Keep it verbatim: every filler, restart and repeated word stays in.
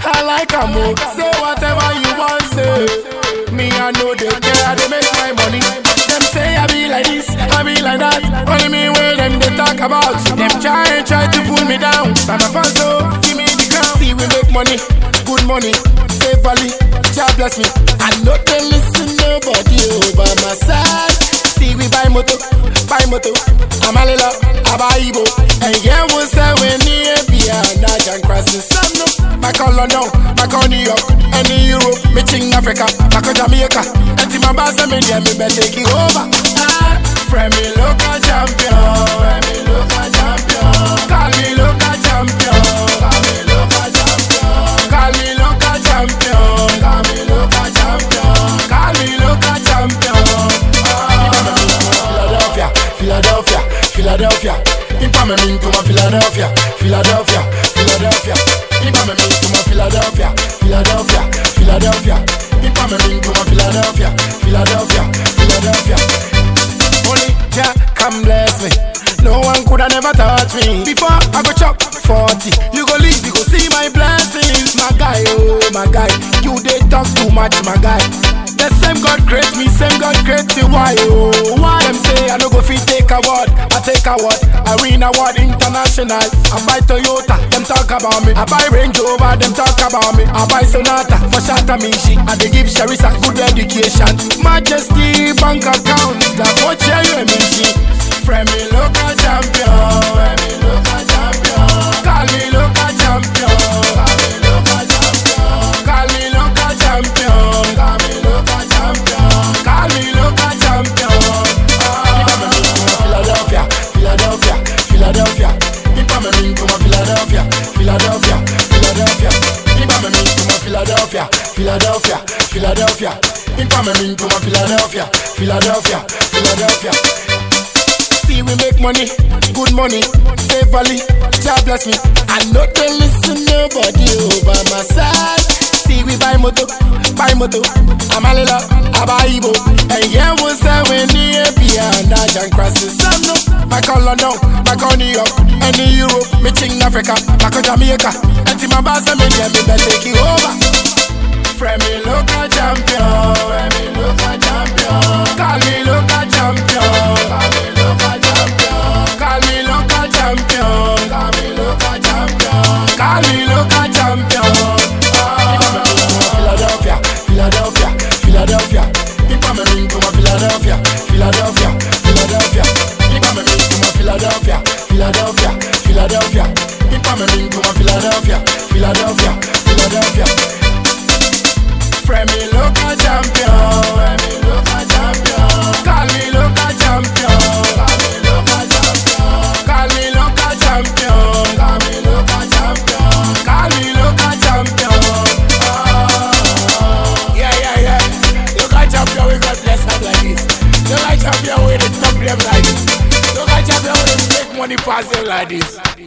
I like a mo. Say whatever you want, say. Me, I know they care, they make my money. Them say I be like this, I be like that. Only me where them they talk about. Them try, try to pull me down. But my fans, so give me the ground. See, we make money, good money, safely. God bless me. I know they listen nobody over my side. See, we buy moto, buy moto. I'm a little, I buy Ibo. And yeah, we'll say we need a beer. Now, John Crosses. Back on London, back on New York, and in Europe, meeting Africa, back on Jamaica. And to my boss, I mean, yeah, me better take it over. Ah, friend me local champion, friend me local champion. Call me local champion, call me local champion. Call me local champion, call me local champion. Call me local champion. Philadelphia, Philadelphia, Philadelphia. Impa me mean to my Philadelphia, Philadelphia, Philadelphia. Impa me mean to my Philadelphia, Philadelphia, Philadelphia. Impa me mean to my Philadelphia, Philadelphia, Philadelphia. Only Jah come bless me. No one coulda never touch me. Before I go chop forty, you go leave, you go see my blessings. My guy, oh my guy, you dey talk too much, my guy. The same God create me, same God create you. Why, oh, why? Them say I no go fit take a word, I take a word. I win a word international. I buy Toyota, them talk about me. I buy Range Rover, them talk about me. I buy Sonata for Shatamishi. And they give Sharissa good education. Majesty bank account, that's what you and me. Friend me local champion, friend me local champion. Call me local champion, call me local champion. Call me local champion, call me local champion. Call me local champion. Philadelphia, Philadelphia, Philadelphia. Impa me mean to my Philadelphia, Philadelphia, Philadelphia. Impa me mean to my Philadelphia, Philadelphia, Philadelphia. Impa me mean to my Philadelphia, Philadelphia, Philadelphia. See, we make money, good money, safely. God bless me. I know they listen nobody over my side. See, we buy moto, buy moto. I'm a little, I buy Ibo. And yeah, we'll say we need a beer. Now, John Crosses. Back on London, back on New York, and in Europe, meeting Africa, back on Jamaica. And to my boss, I mean, yeah, me better take it over. Friend me local champion, friend me local champion. Call me local champion, call me local champion. Call me local champion, call me local champion. Call me local champion. Philadelphia, Philadelphia, Philadelphia. Impa me mean to my Philadelphia, Philadelphia, Philadelphia. Impa me mean to my Philadelphia, Philadelphia, Philadelphia. Impa me mean to my Philadelphia, Philadelphia, Philadelphia. Friend me local champion, friend me local champion. Call me local champion, call me local champion. Call me local champion, call me local champion. Call me local champion. Oh. Yeah, yeah, yeah. Local champion, we got bless up like this. Local champion, we the top them like this. Local champion, we make money pass them like this.